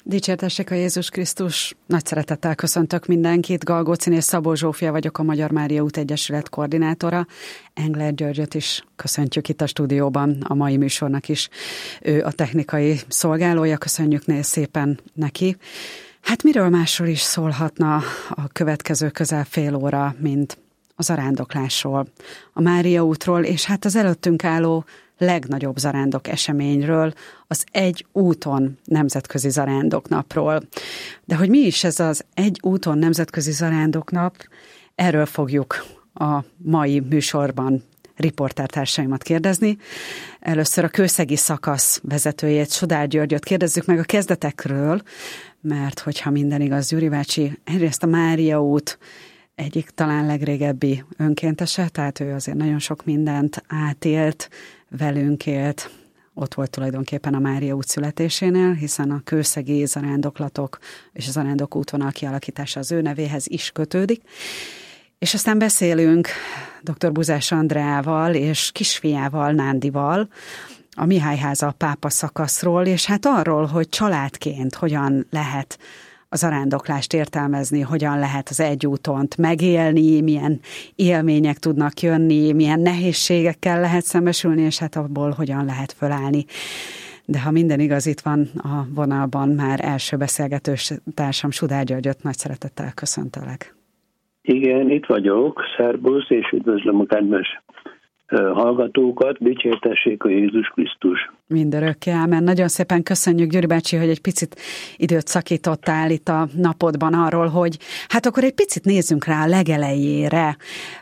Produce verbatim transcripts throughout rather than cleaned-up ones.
Dicsértessék a Jézus Krisztus! Nagy szeretettel köszöntök mindenkit. Galgócin és Szabó Zsófia vagyok, a Magyar Mária Út Egyesület koordinátora. Engler Györgyöt is köszöntjük itt a stúdióban, a mai műsornak is. Ő a technikai szolgálója, köszönjük szépen neki. Hát miről másról is szólhatna a következő közel fél óra, mint a zarándoklásról, a Mária útról, és hát az előttünk álló legnagyobb zarándok eseményről, az Egy úton nemzetközi zarándoknapról. De hogy mi is ez az Egy úton nemzetközi zarándoknap, erről fogjuk a mai műsorban riportártársaimat kérdezni. Először a kőszegi szakasz vezetőjét, Sodár Györgyöt kérdezzük meg a kezdetekről, mert hogyha minden igaz, Gyuri bácsi, egyrészt a Mária út egyik talán legrégebbi önkéntese, tehát ő azért nagyon sok mindent átélt, velünk élt, ott volt tulajdonképpen a Mária út születésénél, hiszen a kőszegi zarándoklatok és a zarándok útvonal kialakítása az ő nevéhez is kötődik. És aztán beszélünk dr. Buzás Andreával és kisfiával, Nándival, a Mihályháza pápa szakaszról, és hát arról, hogy családként hogyan lehet a zarándoklást értelmezni, hogyan lehet az egy útont megélni, milyen élmények tudnak jönni, milyen nehézségekkel lehet szembesülni, és hát abból hogyan lehet fölállni. De ha minden igaz, itt van a vonalban már első beszélgetős társam, Sodár Györgyöt, nagy szeretettel köszöntelek. Igen, itt vagyok, szerbusz, és üdvözlöm a kedves hallgatókat, dicsértessék a Jézus Krisztus. Mindörökké, ámen. Nagyon szépen köszönjük, Gyuri bácsi, hogy egy picit időt szakítottál itt a napodban arról, hogy hát akkor egy picit nézzünk rá a legelejére,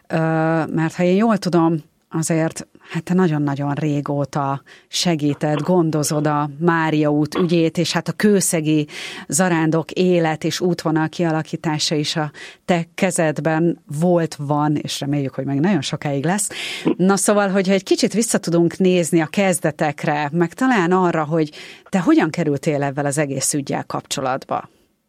mert ha én jól tudom, azért hát te nagyon-nagyon régóta segíted, gondozod a Mária út ügyét, és hát a kőszegi zarándok élet és útvonal kialakítása is a te kezedben volt, van, és reméljük, hogy meg nagyon sokáig lesz. Na szóval, hogyha egy kicsit vissza tudunk nézni a kezdetekre, meg talán arra, hogy te hogyan kerültél ebben az egész üggyel kapcsolatba?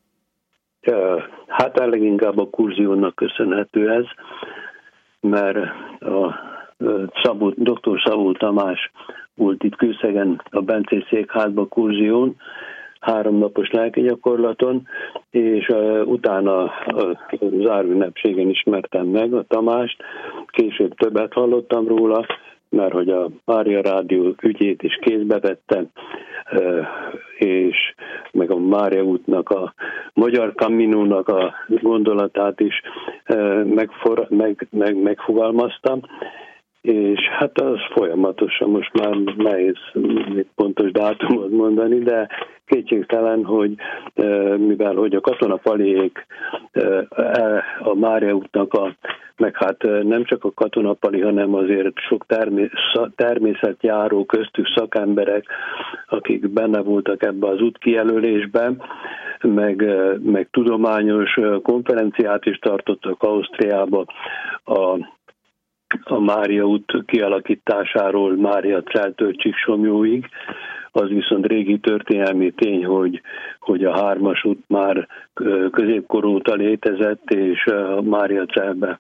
Hát leginkább a kurziónak köszönhető ez, mert a Szabó, doktor Szabó Tamás volt itt Kőszegen a Bencés székházba kurzión, háromnapos lelkigyakorlaton, és uh, utána a zárünnepségen ismertem meg a Tamást, később többet hallottam róla, mert hogy a Mária Rádió ügyét is kézbe vette, uh, és meg a Mária útnak, a Magyar Caminónak a gondolatát is uh, megfor, meg, meg, megfogalmaztam, és hát az folyamatosan, most már nehéz pontos dátumot mondani, de kétségtelen, hogy mivel hogy a katonapaliék a Mária útnak, a, meg hát nem csak a katonapali, hanem azért sok természetjáró, köztük szakemberek, akik benne voltak ebbe az útkijelölésben, meg, meg tudományos konferenciát is tartottak Ausztriába a a Mária út kialakításáról Mária Celtől Csíksomlyóig. Az viszont régi történelmi tény, hogy, hogy a hármas út már középkor óta létezett, és a Mária Celbe,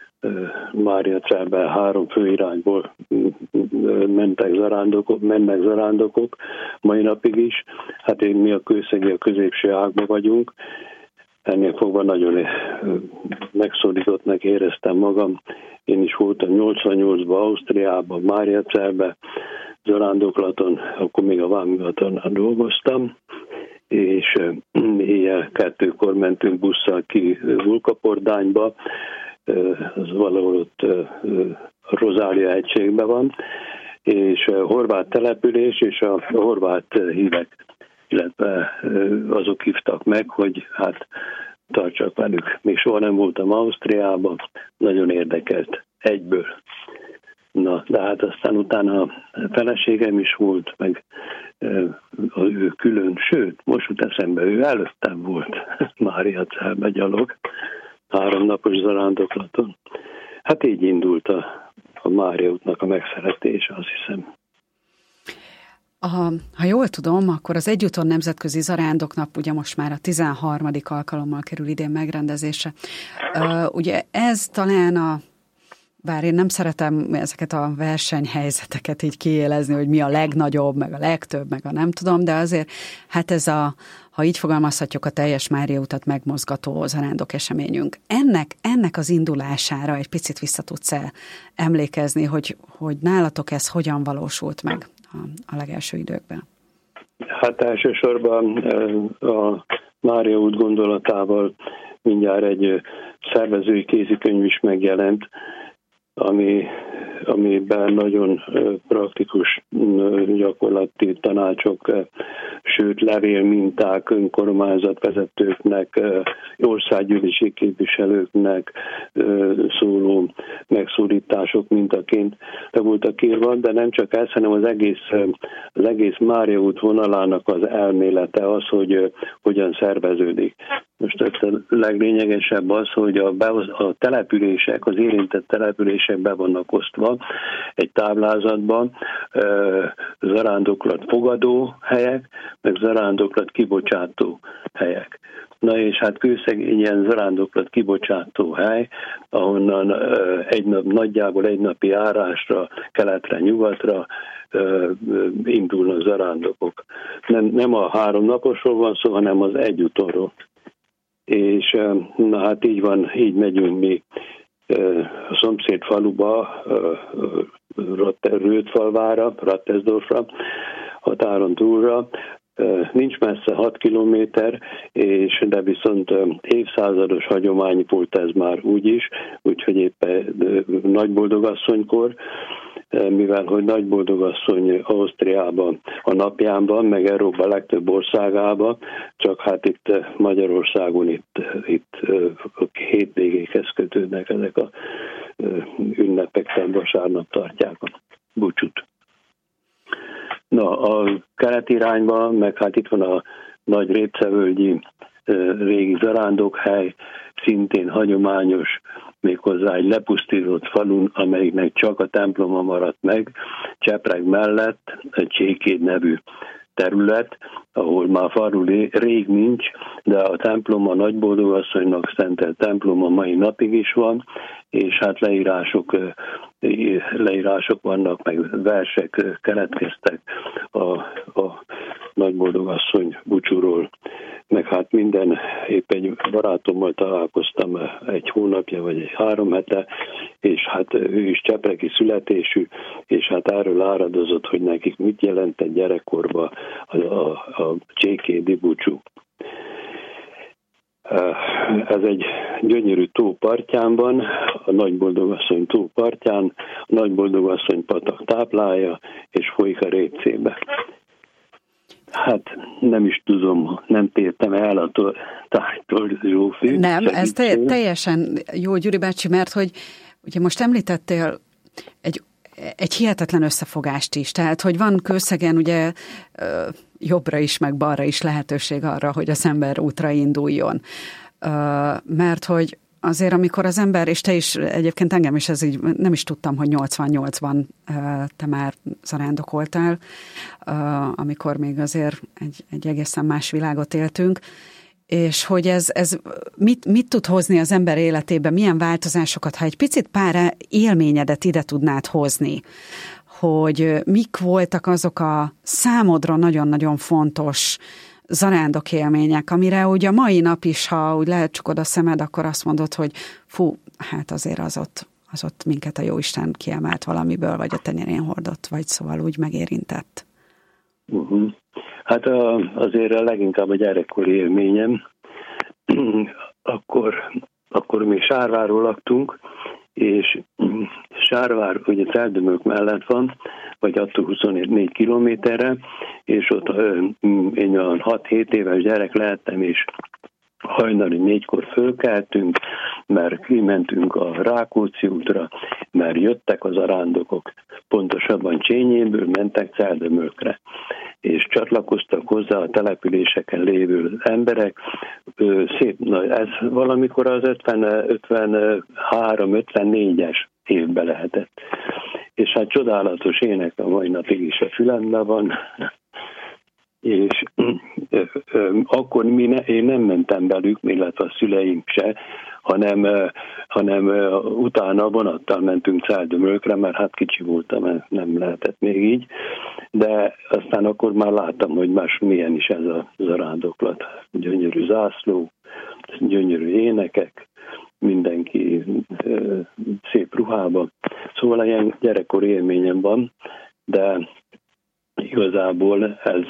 Mária Celbe három főirányból mentek zarándokok, mennek zarándokok, mai napig is. Hát én mi a kőszegi a középső ágban vagyunk, ennél fogva nagyon megszólítottnak éreztem magam. Én is voltam nyolcvannyolcban Ausztriában, Mária Celbe, zarándoklaton, akkor még a vámhivatalnál dolgoztam, és éjjel kettőkor mentünk busszal ki Vulkapordányba, az valahol ott Rozália hegységben van, és a horvát település, és a horvát hívek, illetve azok hívtak meg, hogy hát tartsak velük. Még soha nem voltam Ausztriában, nagyon érdekelt egyből. Na, de hát aztán utána a feleségem is volt, meg ő külön, sőt, most jut eszembe, ő előttem volt Mária Celbe gyalog, háromnapos zarándoklaton. Hát így indult a, a Mária útnak a megszeretése, azt hiszem. A, ha jól tudom, akkor az Egy úton nemzetközi zarándoknap ugye most már a tizenharmadik alkalommal kerül idén megrendezésre. Uh, ugye ez talán a, bár én nem szeretem ezeket a versenyhelyzeteket így kiélezni, hogy mi a legnagyobb, meg a legtöbb, meg a nem tudom, de azért hát ez a, ha így fogalmazhatjuk, a teljes Mária utat megmozgató zarándok eseményünk. Ennek, ennek az indulására egy picit vissza tudsz-e emlékezni, hogy, hogy nálatok ez hogyan valósult meg a, a legelső időkben? Hát elsősorban a Mária út gondolatával mindjárt egy szervezői kézikönyv is megjelent, ami, amiben nagyon praktikus gyakorlati tanácsok, sőt levélminták önkormányzatvezetőknek, országgyűlési képviselőknek szóló megszólítások mintaként le voltak írva, de nem csak ez, hanem az egész, az egész Mária út vonalának az elmélete az, hogy hogyan szerveződik. Most a leglényegesebb az, hogy a, a települések, az érintett települések be vannak osztva egy táblázatban, zarándoklat fogadó helyek, meg zarándoklat kibocsátó helyek. Na és hát Kőszegény ilyen zarándoklat kibocsátó hely, ahonnan egy nap, nagyjából egy napi járásra, keletre, nyugatra indulnak zarándokok. Nem, nem a három naposról van szó, hanem az egy útonról. És na hát így van, így megyünk mi a szomszéd faluba, Rötfalvára, Rattesdorfra, határon túlra. Nincs messze hat kilométer, és de viszont évszázados hagyomány volt ez már úgyis, úgyhogy éppen Nagyboldogasszonykor, mivel hogy Nagyboldogasszony Ausztriában a napjánban, meg Európa legtöbb országában, csak hát itt Magyarországon itt, itt hétvégékhez kötődnek ezek a ünnepek, tehát vasárnap tartják a búcsút. Na, a keleti irányban, meg hát itt van a nagy Répcevölgyi régi zarándokhely, szintén hagyományos, méghozzá egy lepusztított falun, amelyiknek csak a temploma maradt meg, Csepreg mellett egy Csékéd nevű terület, ahol már falu rég nincs, de a temploma Nagyboldogasszonynak szentelt temploma mai napig is van, és hát leírások, leírások vannak, meg versek keletkeztek a, a Nagyboldogasszony búcsúról. Meg hát minden, épp egy barátommal találkoztam egy hónapja, vagy egy három hete, és hát ő is csepregi születésű, és hát erről áradozott, hogy nekik mit jelentett gyerekkorban a, a, a csékédi búcsú. Ez egy gyönyörű tó partján, a Nagyboldogasszony tó partján, a Nagyboldogasszony patak táplálja, és folyik a Répcébe. Hát nem is tudom, nem tértem el a tájtól, Zsófi. Nem, ez te- teljesen jó, Gyuri bácsi, mert hogy ugye most említettél egy, egy hihetetlen összefogást is, tehát hogy van Kőszegen ugye jobbra is, meg balra is lehetőség arra, hogy az ember útra induljon. Mert hogy azért, amikor az ember, és te is, egyébként engem is ez így, nem is tudtam, hogy nyolcvannyolcban te már zarándokoltál, amikor még azért egy, egy egészen más világot éltünk, és hogy ez, ez mit, mit tud hozni az ember életébe, milyen változásokat, ha egy picit pár élményedet ide tudnád hozni, hogy mik voltak azok a számodra nagyon-nagyon fontos zarándok élmények, amire ugye a mai nap is, ha úgy lehecsukod a szemed, akkor azt mondod, hogy fú, hát azért az ott, az ott minket a Jóisten kiemelt valamiből, vagy a tenyerén hordott, vagy szóval úgy megérintett. Uh-huh. Hát a, azért a leginkább a gyerekkori élményem. akkor, akkor még Sárváról laktunk, és Sárvár ugye Celdömök mellett van, vagy attól huszonnégy kilométerre, és ott én olyan hat-hét éves gyerek lehettem, és hajnali négykor fölkeltünk, mert kimentünk a Rákóczi útra, mert jöttek az arándokok, pontosabban Csényéből mentek Celdömökre, és csatlakoztak hozzá a településeken lévő emberek. Szép, na ez valamikor az ötvenhárom ötvennégyes évben lehetett. És hát csodálatos ének a mai napig is a fülemben van. és akkor mi ne, én nem mentem velük, illetve a szüleim se, hanem, hanem utána vonattal mentünk Celldömölkre, mert hát kicsi voltam, nem lehetett még így, de aztán akkor már láttam, hogy más milyen is ez a zarándoklat. Gyönyörű zászló, gyönyörű énekek, mindenki szép ruhában. Szóval ilyen gyerekkori élményem van, de igazából ez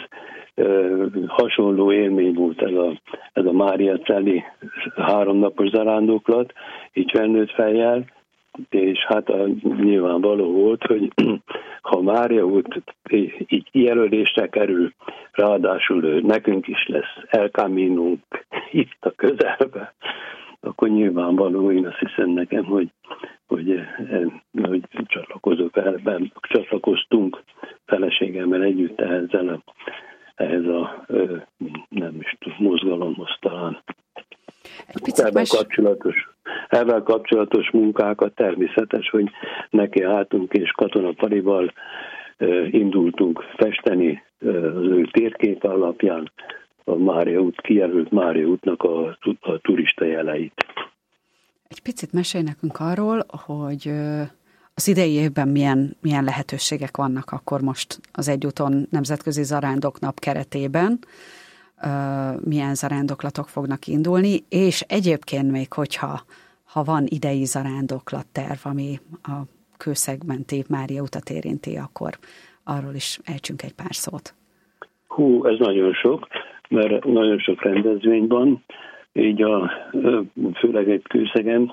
hasonló élmény volt ez a, ez a Máriacelli háromnapos zarándoklat, így felnőtt fejjel, és hát a, nyilvánvaló volt, hogy ha Mária út így jelölésre kerül, ráadásul nekünk is lesz El Caminónk itt a közelben, akkor nyilvánvaló, én azt hiszem nekem, hogy, hogy, hogy csatlakozok el, csatlakoztunk feleségemmel együtt ehhez a, ehhez a nem is tudom, mozgalomhoz talán. Ezzel kapcsolatos, ezzel kapcsolatos munkákat természetes, hogy neki álltunk, és Katonapalival indultunk festeni az ő térkép alapján a Mária út, kijelölt Mária útnak a, a turista jeleit. Egy picit mesélj nekünk arról, hogy az idei évben milyen, milyen lehetőségek vannak akkor most az Egyúton Nemzetközi Zarándoknap keretében, milyen zarándoklatok fognak indulni, és egyébként még, hogyha ha van idei zarándoklatterv, ami a Kőszegmenti Mária utat érinti, akkor arról is ejtsünk egy pár szót. Hú, ez nagyon sok, mert nagyon sok rendezvény van, így a, főleg egy Kőszegen.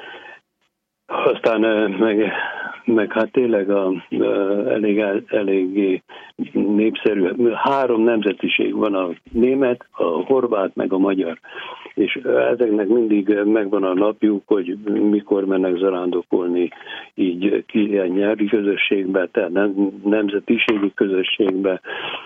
Aztán meg, meg hát tényleg a, elég, eléggé népszerű. Három nemzetiség van, a német, a horvát, meg a magyar. És ezeknek mindig megvan a napjuk, hogy mikor mennek zarándokolni így ilyen nyelvi közösségbe, tehát nem, nemzetiségi közösségbe.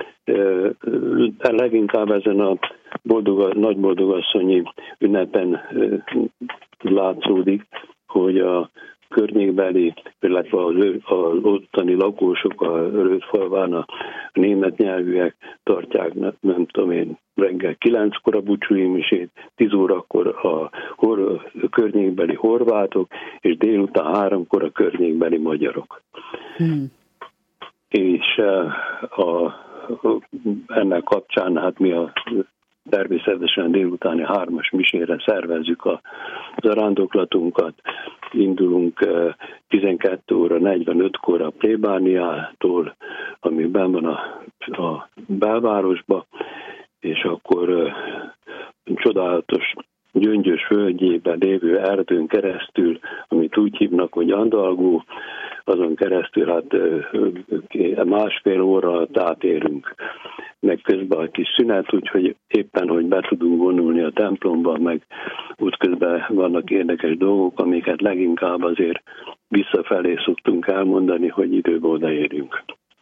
Leginkább ezen a boldog, nagy boldogasszonyi ünnepen látszódik, hogy a környékbeli, illetve az, az ottani lakósok a Rödfalván, a német nyelvűek tartják, nem tudom én, reggel kilenckor a búcsúi misét, tíz órakor a, hor, a környékbeli horvátok, és délután háromkor a környékbeli magyarok. Hmm. És a, ennek kapcsán hát mi a természetesen délutáni hármas misére szervezzük a zarándoklatunkat. Indulunk tizenkét óra negyvenötkor a plébániától, ami benn van a, a belvárosba, és akkor csodálatos gyöngyös földjében lévő erdőn keresztül, amit úgy hívnak, hogy Andalgó, azon keresztül hát másfél óra átérünk, meg közben a kis szünet, úgyhogy éppen, hogy be tudunk vonulni a templomba, meg útközben vannak érdekes dolgok, amiket leginkább azért visszafelé szoktunk elmondani, hogy időben odaérünk.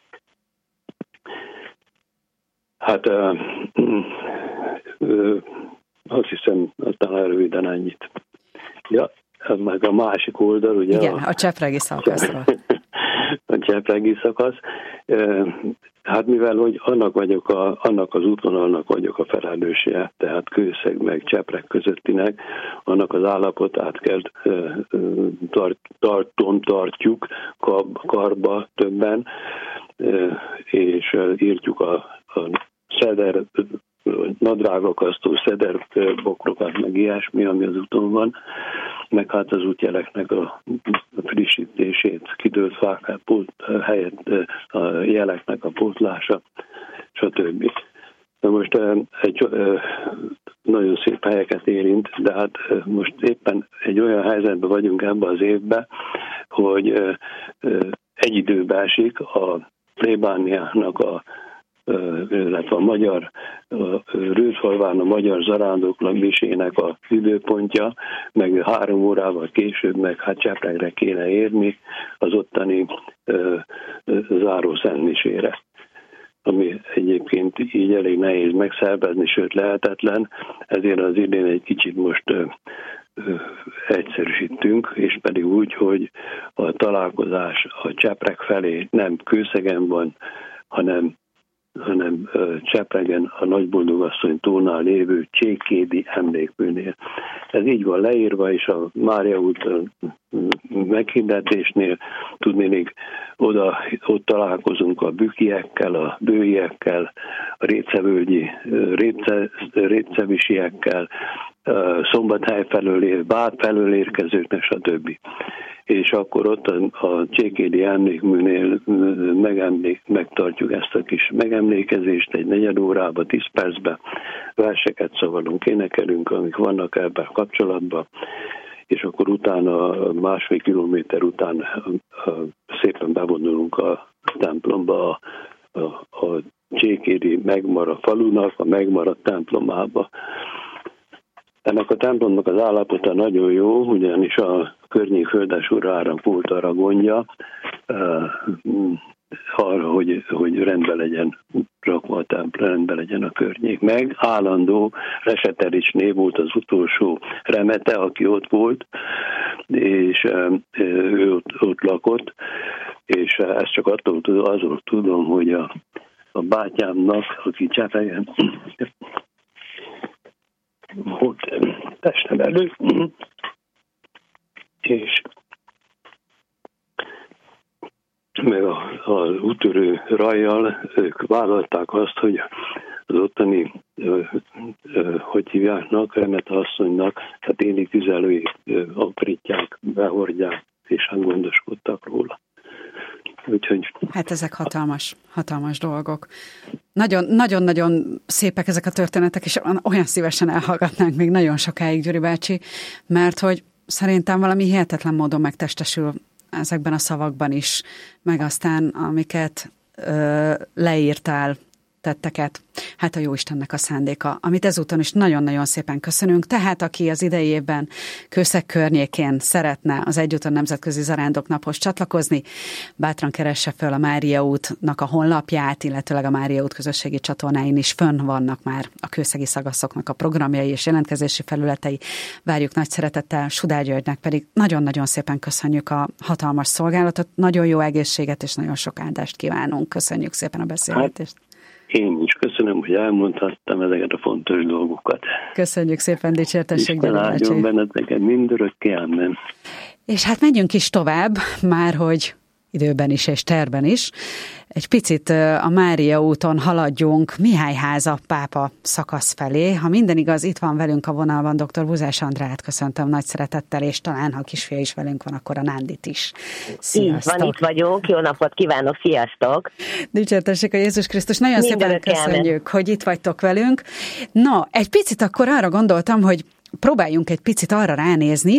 Hát uh, uh, azt hiszem, talán röviden ennyit. Ja, meg a másik oldal, ugye? Igen, a, a csepregi szakaszról. A csepregi szakasz. Hát mivel, hogy annak vagyok, a, annak az útvonalnak vagyok a felelőse, tehát Kőszeg meg Csepreg közöttinek, annak az állapotát kell tart, tartom, tartjuk karba többen, és írtjuk a, a szeder, nadrágakasztó szederbokrokat, meg ilyesmi, ami az úton van, meg hát az útjeleknek a frissítését, kidőlt fák helyett a jeleknek a pótlása, stb. Na most egy nagyon szép helyeket érint, de hát most éppen egy olyan helyzetben vagyunk ebben az évben, hogy egy időben esik a plébániának a illetve a magyar Rődfalván a magyar zarándoklat misének az időpontja, meg három órával később, meg hát Csepregre kéne érni az ottani záró szentmisére, ami egyébként így elég nehéz megszervezni, sőt lehetetlen, ezért az idén egy kicsit most egyszerűsítünk, és pedig úgy, hogy a találkozás a Csepreg felé nem Kőszegen van, hanem hanem Csepregen a Nagyboldogasszony tónál lévő Csékédi emlékműnél. Ez így van leírva, és a Mária út meghirdetésnél tudnélik, oda, ott találkozunk a bükiekkel, a bőiekkel, a récevölgyi réce, récevisiekkel, Szombathely felől, Bár felől érkezőknek, stb. És akkor ott a, a Csékédi emlékműnél megemlék, megtartjuk ezt a kis megemlékezést egy negyed órába, tíz percbe, verseket szavalunk, énekelünk, amik vannak ebben kapcsolatban, és akkor utána, másfél kilométer után szépen bevonulunk a templomba, a, a, a Csékédi megmaradt falunak, a megmaradt templomába. Ennek a templomnak az állapota nagyon jó, ugyanis a környék földesúrára volt arra gondja, arra, hogy, hogy rendben legyen rakva a templom, rendben legyen a környék. Meg állandó Resetericsné volt az utolsó remete, aki ott volt, és ő ott, ott lakott, és ezt csak attól azról tudom, hogy a, a bátyámnak, aki Csepregen volt testnevelő, és meg az úttörő rajjal ők vállalták azt, hogy az ottani, hogy hívjáknak, Remete asszonynak, tehát éli tüzelői aprítják, behordják, és hát gondoskodtak róla. Úgyhogy... Hát ezek hatalmas, hatalmas dolgok. Nagyon, nagyon-nagyon szépek ezek a történetek, és olyan szívesen elhallgatnánk még nagyon sokáig, Gyuri bácsi, mert hogy szerintem valami hihetetlen módon megtestesül ezekben a szavakban is, meg aztán amiket ö, leírtál, tetteket. Hát a Jóistennek a szándéka, amit ezúton is nagyon-nagyon szépen köszönünk. Tehát aki az idei évben Kőszeg környékén szeretne az Egyúton Nemzetközi Zarándoknaphoz csatlakozni, bátran keresse föl a Mária útnak a honlapját, illetőleg a Mária út közösségi csatornáin is fönn vannak már a kőszegi szagaszoknak a programjai és jelentkezési felületei. Várjuk nagy szeretettel, Sudár Györgynek pedig nagyon-nagyon szépen köszönjük a hatalmas szolgálatot, nagyon jó egészséget és nagyon sok áldást kívánunk. Köszönjük szépen a beszélgetést. Én is köszönöm, hogy elmondhattam ezeket a fontos dolgokat. Köszönjük szépen, dicsértesség, Gyuri bácsi. Isten áldjon benneteket mindörökké, amen. És hát menjünk is tovább, már hogy időben is és terben is. Egy picit a Mária úton haladjunk Mihályháza pápa szakasz felé. Ha minden igaz, itt van velünk a vonalban dr. Buzás Andrát, köszöntöm nagy szeretettel, és talán, ha a kisfia is velünk van, akkor a Nándit is. Sziasztok! Így van, itt vagyunk, jó napot kívánok, sziasztok! Dicsértessék a Jézus Krisztus, nagyon szépen köszönjük, hogy itt vagytok velünk. No, egy picit akkor arra gondoltam, hogy próbáljunk egy picit arra ránézni,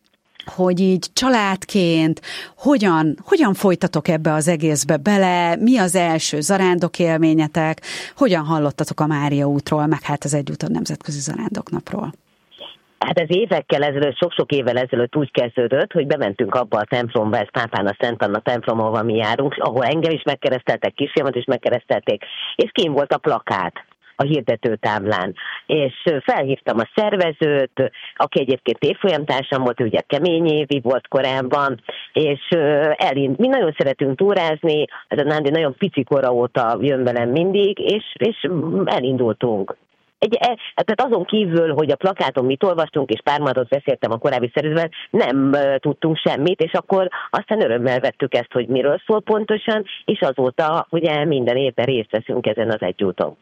hogy így családként hogyan, hogyan folytatok ebbe az egészbe bele, mi az első zarándok élményetek, hogyan hallottatok a Mária útról, meg hát az Egyúton Nemzetközi Zarándoknapról? Hát ez évekkel ezelőtt, sok-sok évvel ezelőtt úgy kezdődött, hogy bementünk abba a templomba, ez Pápán a Szent Anna templom, ahol mi járunk, ahol engem is megkereszteltek, kisfiamat is megkeresztelték, és kín volt a plakát a hirdetőtáblán, és felhívtam a szervezőt, aki egyébként évfolyamtársam volt, ugye Kemény Évi volt korábban, és elind, mi nagyon szeretünk túrázni, ez a Nándi nagyon pici kora óta jön velem mindig, és, és elindultunk. Egy, tehát azon kívül, hogy a plakáton mit olvastunk, és pár mondatot beszéltem a korábbi szervezővel, nem tudtunk semmit, és akkor aztán örömmel vettük ezt, hogy miről szól pontosan, és azóta ugye minden évben részt veszünk ezen az Egyúton.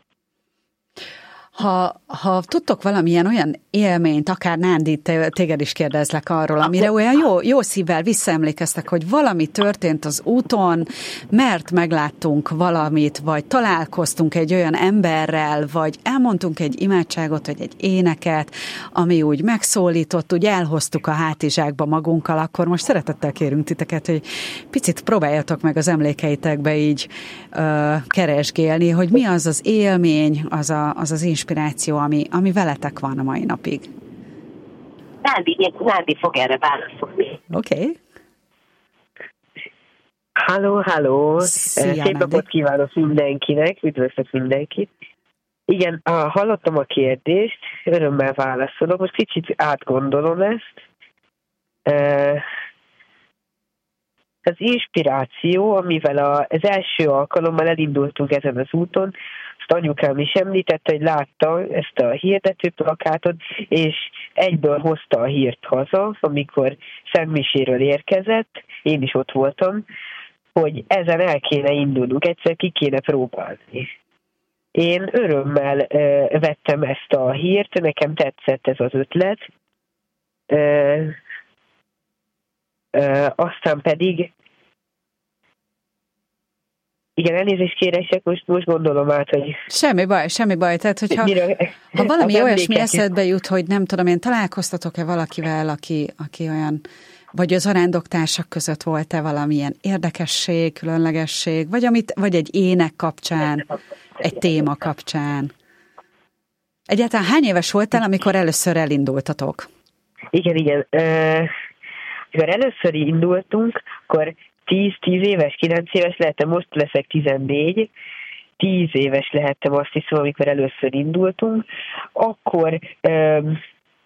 Ha, ha tudtok valamilyen olyan élményt, akár Nándi, téged is kérdezlek arról, amire olyan jó, jó szívvel visszaemlékeztek, hogy valami történt az úton, mert megláttunk valamit, vagy találkoztunk egy olyan emberrel, vagy elmondtunk egy imádságot, vagy egy éneket, ami úgy megszólított, úgy elhoztuk a hátizsákba magunkkal, akkor most szeretettel kérünk titeket, hogy picit próbáljatok meg az emlékeitekbe így uh, keresgélni, hogy mi az az élmény, az a, az, az inspiráció, ami, ami veletek van a mai napig. Nándi, Nándi fog erre válaszolni. Oké. Okay. Halló, halló! Szia, Szép napot kívánok mindenkinek, üdvözlök mindenkit. Igen, hallottam a kérdést, örömmel válaszolok, most kicsit átgondolom ezt. az inspiráció, amivel az első alkalommal elindultunk ezen az úton, azt anyukám is említette, hogy látta ezt a hirdetőplakátot, és egyből hozta a hírt haza, amikor Szentmiséről érkezett, én is ott voltam, hogy ezen el kéne indulnunk, egyszer ki kéne próbálni. Én örömmel ö, vettem ezt a hírt, nekem tetszett ez az ötlet, ö, ö, aztán pedig igen, elnézést kérek, most, most gondolom át, hogy... Semmi baj, semmi baj. Tehát, hogyha mire, ha valami olyasmi eszedbe jut, hogy nem tudom én, találkoztatok-e valakivel, aki, aki olyan, vagy az zarándoktársak között volt-e valamilyen érdekesség, különlegesség, vagy, amit, vagy egy ének kapcsán, egy téma kapcsán. Egyáltalán hány éves voltál, amikor először elindultatok? Igen, igen. Amikor először indultunk, akkor tíz-tíz éves, kilenc éves lehettem, most leszek tizennégy, tíz éves lehettem, azt hiszem, amikor először indultunk, akkor um,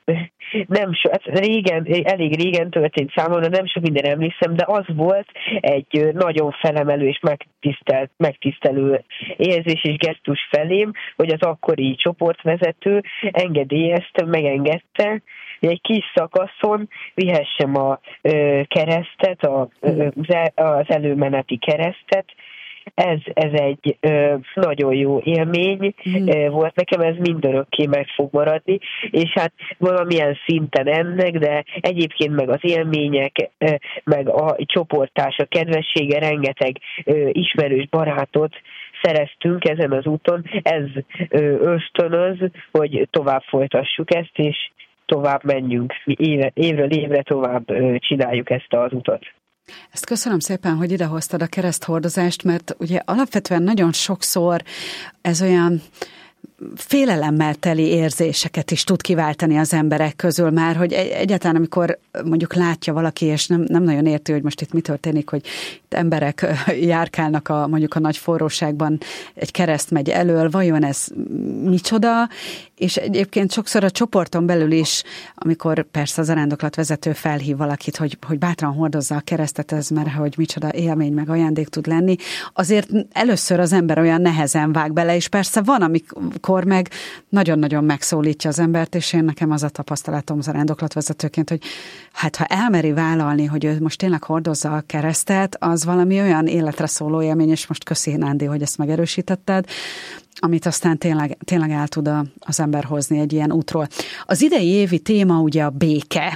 nem so, régen, elég régen történt számomra, nem sok minden emlékszem, de az volt egy nagyon felemelő és megtisztelt, megtisztelő érzés és gesztus felém, hogy az akkori csoportvezető engedélyezte, megengedte, hogy egy kis szakaszon vihessem a ö, keresztet, a, ö, az előmeneti keresztet. Ez, ez egy ö, nagyon jó élmény mm. ö, volt nekem, ez mindörökké meg fog maradni, és hát valamilyen szinten ennek, de egyébként meg az élmények, ö, meg a csoporttársak kedvessége, rengeteg ö, ismerős barátot szereztünk ezen az úton. Ez ö, ösztönöz, hogy tovább folytassuk ezt, és tovább menjünk, éve, évről évre tovább ö, csináljuk ezt az utat. Ezt köszönöm szépen, hogy idehoztad a kereszthordozást, mert ugye alapvetően nagyon sokszor ez olyan félelemmel teli érzéseket is tud kiváltani az emberek közül már, hogy egyáltalán amikor mondjuk látja valaki, és nem, nem nagyon érti, hogy most itt mi történik, hogy itt emberek járkálnak a, mondjuk a nagy forróságban, egy kereszt megy elől, vajon ez micsoda? És egyébként sokszor a csoporton belül is, amikor persze az zarándoklatvezető felhív valakit, hogy, hogy bátran hordozza a keresztet, ez mert hogy micsoda élmény meg ajándék tud lenni, azért először az ember olyan nehezen vág bele, és persze van, amikor meg nagyon-nagyon megszólítja az embert, és én nekem az a tapasztalatom zarándoklatvezetőként, hogy hát ha elmeri vállalni, hogy ő most tényleg hordozza a keresztet, az valami olyan életre szóló élmény, és most köszi, Nándi, hogy ezt megerősítetted, amit aztán tényleg, tényleg el tud a, az ember hozni egy ilyen útról. Az idei évi téma ugye a béke.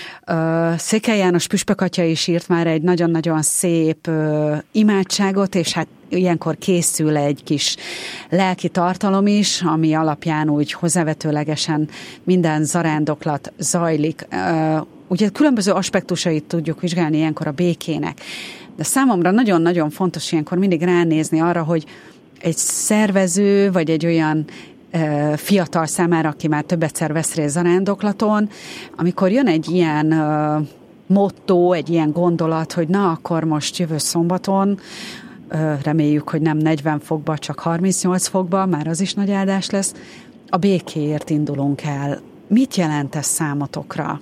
Székely János püspök atya is írt már egy nagyon-nagyon szép imádságot, és hát ilyenkor készül egy kis lelki tartalom is, ami alapján úgy hozzávetőlegesen minden zarándoklat zajlik. Ugye különböző aspektusait tudjuk vizsgálni ilyenkor a békének, de számomra nagyon-nagyon fontos ilyenkor mindig ránézni arra, hogy egy szervező, vagy egy olyan e, fiatal számára, aki már többetszer vesz részt zarándoklaton, amikor jön egy ilyen e, motto, egy ilyen gondolat, hogy na, akkor most jövő szombaton, e, reméljük, hogy nem negyven fokba, csak harmincnyolc fokba, már az is nagy áldás lesz, a békéért indulunk el. Mit jelent ez számotokra?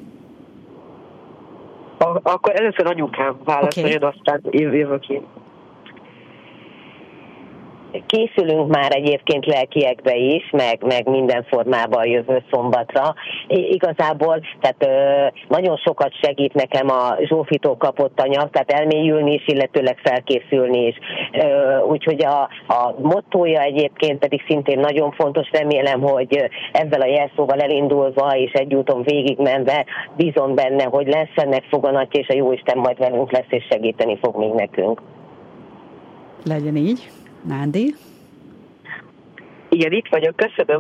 A, akkor először anyukám válaszoljon, okay. Aztán jövök én. Készülünk már egyébként lelkiekbe is, meg, meg minden formában a jövő szombatra. Igazából tehát ö, nagyon sokat segít nekem a Zsófitól kapott anyag, tehát elmélyülni is, illetőleg felkészülni is. Ö, úgyhogy a, a mottója egyébként pedig szintén nagyon fontos, remélem, hogy ezzel a jelszóval elindulva és egy úton végigmenve bízom benne, hogy lesz ennek foganatja, és a Jóisten majd velünk lesz, és segíteni fog még nekünk. Legyen így. Nándi? Igen, itt vagyok, köszönöm.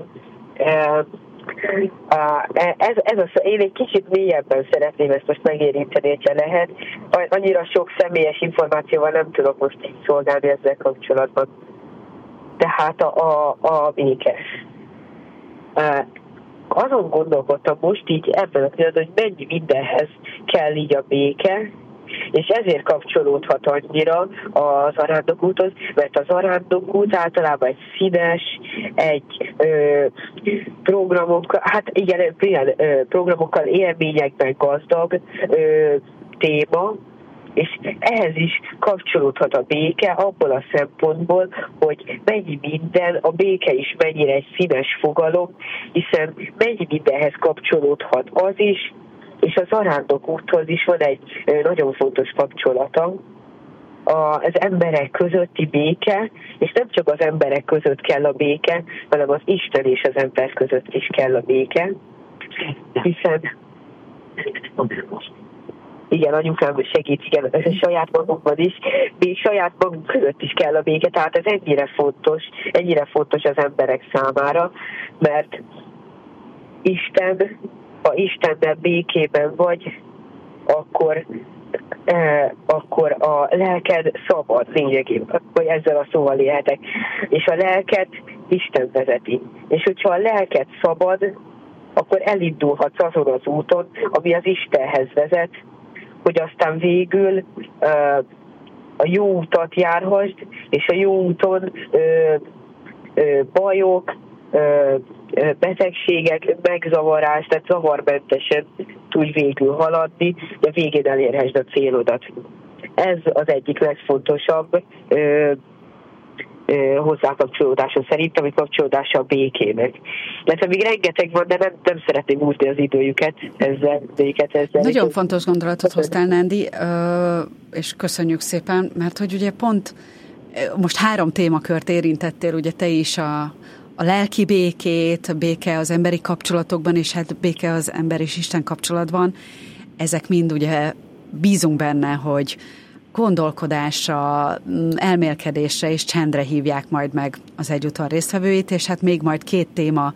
Ez, ez a, én egy kicsit mélyebben szeretném ezt most megérinteni, hogyha lehet. Annyira sok személyes információval nem tudok most így szolgálni ezzel kapcsolatban. Tehát a, a, a béke. Azon gondolkodtam most így ebben a pillanatban, hogy mennyi mindenhez kell így a béke, és ezért kapcsolódhat annyira a zarándokúthoz, mert a zarándokút általában egy színes, egy ö, programokkal, hát igen, ilyen ö, programokkal, élményekben gazdag ö, téma, És ehhez is kapcsolódhat a béke abból a szempontból, hogy mennyi minden, a béke is mennyire egy színes fogalom, hiszen mennyi mindenhez kapcsolódhat az is, és a zarándok úthoz is van egy nagyon fontos kapcsolata, az emberek közötti béke, és nem csak az emberek között kell a béke, hanem az Isten és az ember között is kell a béke, hiszen igen, anyukám segít, igen, saját magunkban is, még saját magunk között is kell a béke, tehát ez ennyire fontos, ennyire fontos az emberek számára, mert Isten, ha Istennel békében vagy, akkor, eh, akkor a lelked szabad lényegében, vagy ezzel a szóval élhetek, és a lelket Isten vezeti. És hogyha a lelked szabad, akkor elindulhatsz azon az úton, ami az Istenhez vezet, hogy aztán végül uh, a jó utat járhassd, és a jó úton uh, uh, bajok, uh, betegségek, megzavarás, tehát zavarmentesen tudj végül haladni, de végén elérhessd a célodat. Ez az egyik legfontosabb uh, hozzákapcsolódása szerint, ami kapcsolódása a békének. Mert még rengeteg van, de nem, nem szeretném húzni az időjüket ezzel. ezzel. Nagyon fontos gondolatot hoztál, Nándi, és köszönjük szépen, mert hogy ugye pont most három témakört érintettél, ugye te is a, a lelki békét, a béke az emberi kapcsolatokban, és hát béke az ember és Isten kapcsolatban. Ezek mind ugye bízunk benne, hogy gondolkodásra, elmélkedésre és csendre hívják majd meg az egyúton résztvevőit, és hát még majd két téma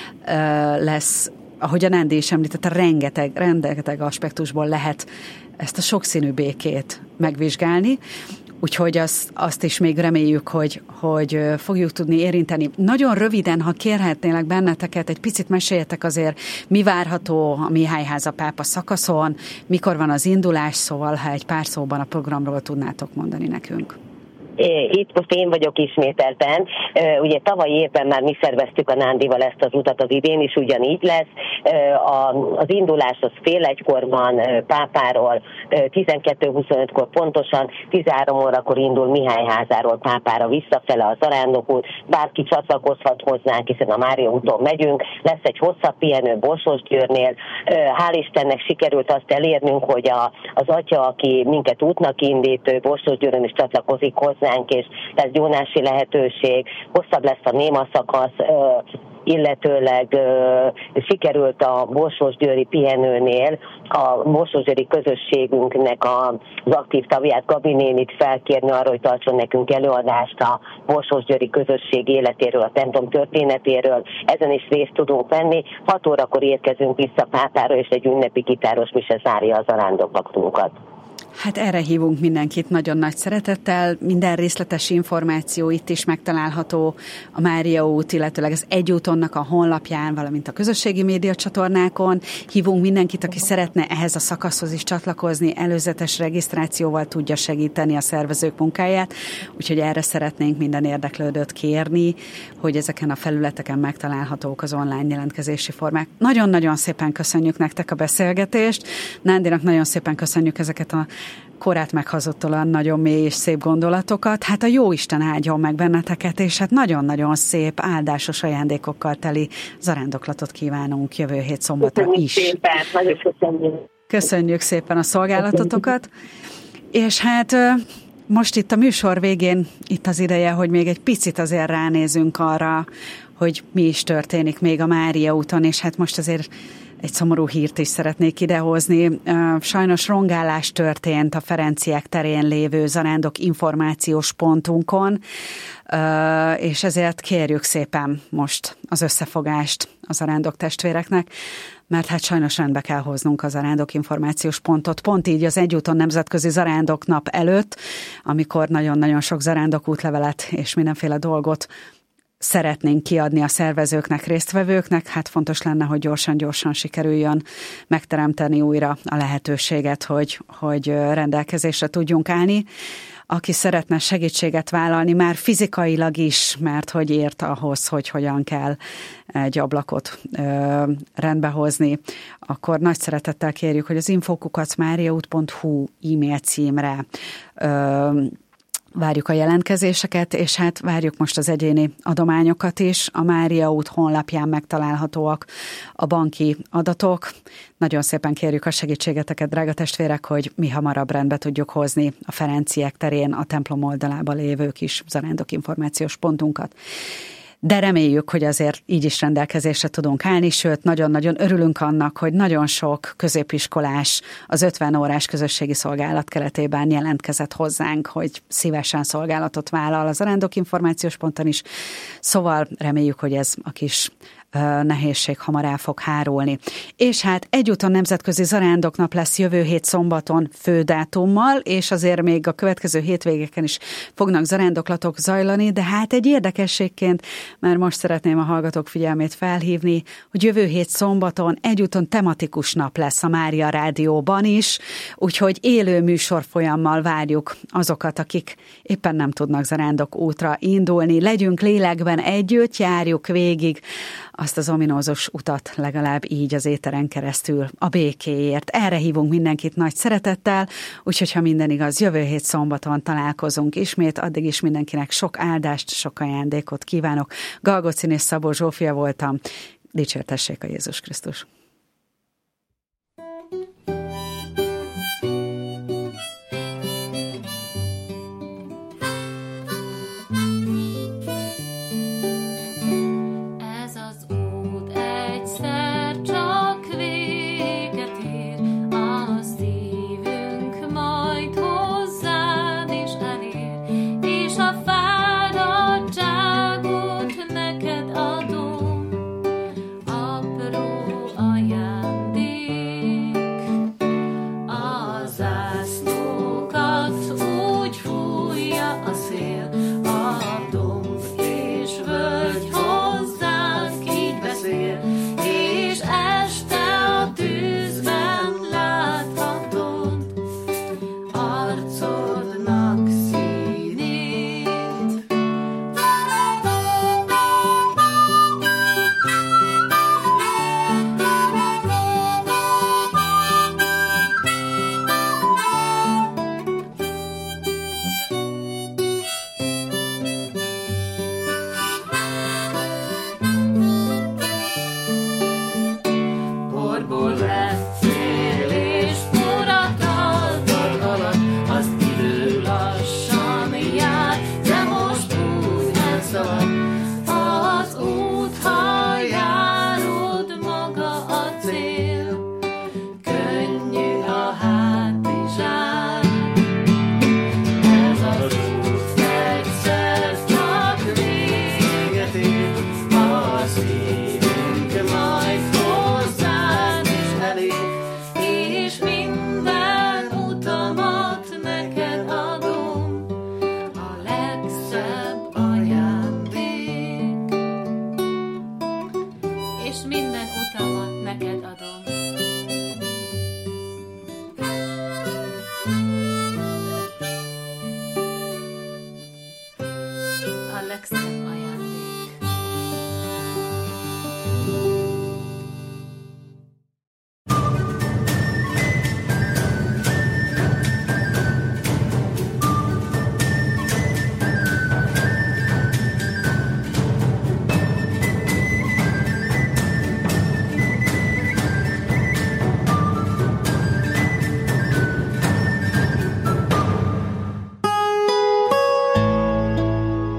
lesz, ahogy a Nándi is említette, rengeteg, rengeteg aspektusból lehet ezt a sokszínű békét megvizsgálni, úgyhogy azt, azt is még reméljük, hogy, hogy fogjuk tudni érinteni. Nagyon röviden, ha kérhetnélek benneteket, egy picit meséljetek azért, mi várható a Mihályháza pápa szakaszon, mikor van az indulás, szóval ha egy pár szóban a programról tudnátok mondani nekünk. Itt most én vagyok ismételten. Ugye tavalyi évben már mi szerveztük a Nándival ezt az utat, az idén is ugyanígy lesz. Az indulás az fél egykor van Pápáról, tizenkettő huszonötkor pontosan, tizenhárom órakor indul Mihályházáról Pápára visszafele a zarándokút. Bárki csatlakozhat hozzánk, hiszen a Mária úton megyünk. Lesz egy hosszabb pihenő Borsósgyőrnél. Hál' Istennek sikerült azt elérnünk, hogy a, az atya, aki minket útnak indít, Borsósgyőrön is csatlakozik hozzá, és ez gyónási lehetőség, hosszabb lesz a néma szakasz, illetőleg sikerült a borsósgyőri pihenőnél a borsósgyőri közösségünknek az aktív tagját, Gabi nénit felkérni arra, hogy tartson nekünk előadást a borsósgyőri közösség életéről, a templom történetéről. Ezen is részt tudunk venni. hat órakor érkezünk vissza Pápára, és egy ünnepi gitáros mise zárja a zarándokvaktunkat. Hát erre hívunk mindenkit nagyon nagy szeretettel. Minden részletes információ itt is megtalálható a Mária út, illetőleg az Egyútonnak a honlapján, valamint a közösségi média csatornákon. Hívunk mindenkit, aki szeretne ehhez a szakaszhoz is csatlakozni, előzetes regisztrációval tudja segíteni a szervezők munkáját, úgyhogy erre szeretnénk minden érdeklődőt kérni, hogy ezeken a felületeken megtalálhatók az online jelentkezési formák. Nagyon-nagyon szépen köszönjük nektek a beszélgetést. Nándinak nagyon szépen köszönjük ezeket a korát meghazottolan nagyon mély és szép gondolatokat. Hát a Jóisten áldjon meg benneteket, és hát nagyon-nagyon szép, áldásos ajándékokkal teli zarándoklatot kívánunk jövő hét szombatra is. Szépen, nagyon köszönjük. Köszönjük szépen a szolgálatotokat. És hát most itt a műsor végén itt az ideje, hogy még egy picit azért ránézünk arra, hogy mi is történik még a Mária úton, és hát most azért egy szomorú hírt is szeretnék idehozni. Sajnos rongálás történt a Ferenciek terén lévő zarándok információs pontunkon, és ezért kérjük szépen most az összefogást a zarándok testvéreknek, mert hát sajnos rendbe kell hoznunk a zarándok információs pontot. Pont így az Egyúton Nemzetközi Zarándok Nap előtt, amikor nagyon-nagyon sok zarándok útlevelet és mindenféle dolgot szeretnénk kiadni a szervezőknek, résztvevőknek, hát fontos lenne, hogy gyorsan-gyorsan sikerüljön megteremteni újra a lehetőséget, hogy, hogy rendelkezésre tudjunk állni. aki szeretne segítséget vállalni, már fizikailag is, mert hogy ért ahhoz, hogy hogyan kell egy ablakot ö, rendbehozni, akkor nagy szeretettel kérjük, hogy az info kukac mariaút pont hu e-mail címre ö, várjuk a jelentkezéseket, és hát várjuk most az egyéni adományokat is. A Mária út honlapján megtalálhatóak a banki adatok. Nagyon szépen kérjük a segítségeteket, drága testvérek, hogy mi hamarabb rendbe tudjuk hozni a Ferenciek terén a templom oldalában lévő kis zarándok információs pontunkat. De reméljük, hogy azért így is rendelkezésre tudunk állni, sőt, nagyon-nagyon örülünk annak, hogy nagyon sok középiskolás az ötven órás közösségi szolgálat keretében jelentkezett hozzánk, hogy szívesen szolgálatot vállal az Zarándok információs ponton is. Szóval reméljük, hogy ez a kis nehézség hamar el fog hárulni. És hát egyúton nemzetközi zarándoknap lesz jövő hét szombaton fődátummal, és azért még a következő hétvégeken is fognak zarándoklatok zajlani, de hát egy érdekességként már most szeretném a hallgatók figyelmét felhívni, hogy jövő hét szombaton egyúton tematikus nap lesz a Mária Rádióban is, úgyhogy élő műsorfolyammal várjuk azokat, akik éppen nem tudnak zarándok útra indulni. Legyünk lélekben együtt, járjuk végig azt az ominózus utat legalább így az éteren keresztül a békéért. Erre hívunk mindenkit nagy szeretettel, úgyhogy ha minden igaz, jövő hét szombaton találkozunk ismét, addig is mindenkinek sok áldást, sok ajándékot kívánok. Galgocin és Szabó Zsófia voltam. Dicsértessék a Jézus Krisztus! Legszebb